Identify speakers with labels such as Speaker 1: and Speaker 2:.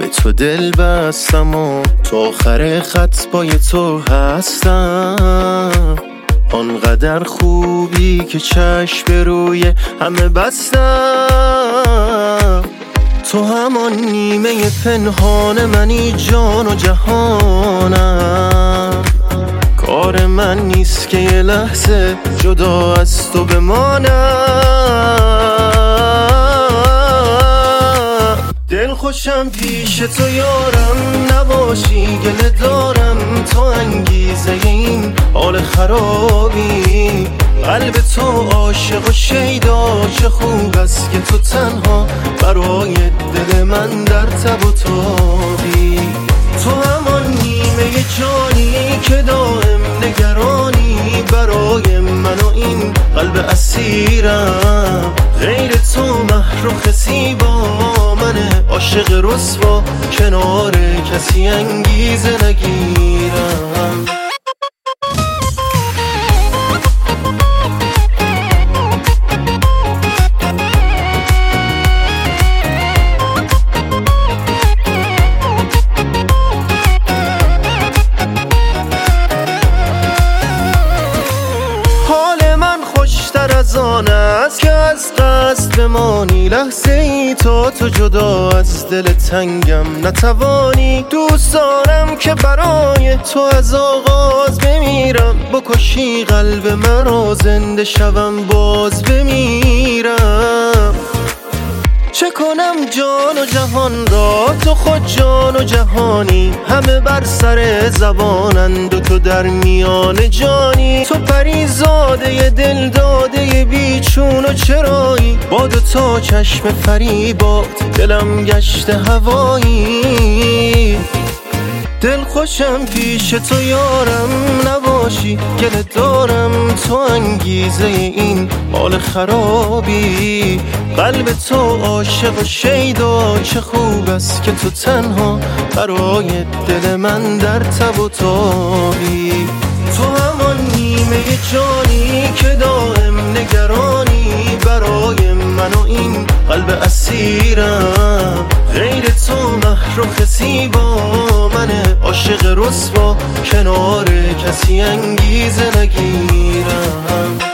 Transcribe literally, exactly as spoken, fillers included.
Speaker 1: تو دل بستم و تو آخر خط پای تو هستم. آنقدر خوبی که چشم به روی همه بستم. تو همان نیمه پنهان منی، جان و جهانم. کار من نیست که یه لحظه جدا از تو بمانم. دل خوشم پیش تو یارم، نباشی گله دارم. تو انگیزه این حال خرابی، قلب تو عاشق و شیدا. چه خوب است که تو تنها برای دل من در تب و تابی. تو همان نیمه جانی که دائم نگرانی برای من و این قلب اسیرم. غیر تو مهر و خسی با منه، عاشق رسوا کنار کسی انگیزه نگیرم. از آن است که از قصد بمانی، لحظه ای تا تو جدا از دل تنگم نتوانی. دوست دارم که برای تو از آغاز بمیرم، بکشی قلب من را زنده شوم باز بمیرم. چه کنم جان و جهان را، تو خود جان و جهانی. همه بر سر زبانند و تو در میان جانی. تو پریزاده دل داده بیچون و چرایی، با دو تا چشم فریبات دلم گشت هوایی. دل خوشم پیش تو یارم، نباشی گله دارم. تو انگیزه این حال خرابی، قلب تو عاشق و شیدا. چه خوب است که تو تنها برای دل من در تب و تابی. تو همان نیمه جانی که دائم نگرانی برای من و این قلب اسیرم. غیر تو مهر و خسی با منه، عاشق رسوا کنار کسی انگیزه نگیرم.